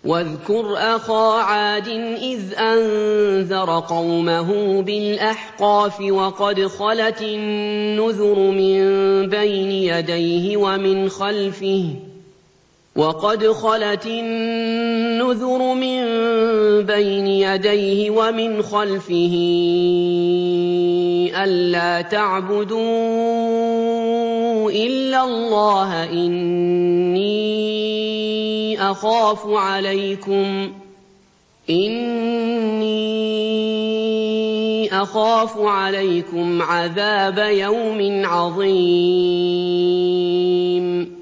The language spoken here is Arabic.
وَاذْكُرْ أَخَا عَادٍ إِذْ أَنذَرَ قَوْمَهُ بِالْأَحْقَافِ وَقَدْ خَلَتِ النُّذُرُ مِن بَيْنِ يَدَيْهِ وَمِنْ خَلْفِهِ أَلَّا تَعْبُدُوا إِلَّا اللَّهَ إِنِّي أَخَافُ عَلَيْكُمْ عَذَابَ يَوْمٍ عَظِيمٍ